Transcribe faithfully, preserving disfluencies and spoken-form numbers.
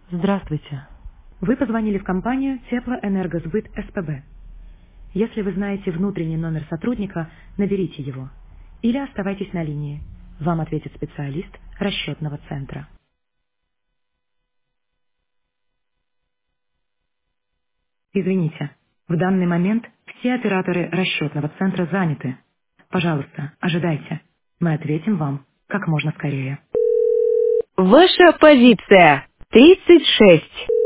Здравствуйте. Вы позвонили в компанию Теплоэнергосбыт СПБ. Если вы знаете внутренний номер сотрудника, наберите его. Или оставайтесь на линии. Вам ответит специалист расчетного центра. Извините, в данный момент все операторы расчетного центра заняты. Пожалуйста, ожидайте. Мы ответим вам как можно скорее. Ваша позиция тридцать шесть.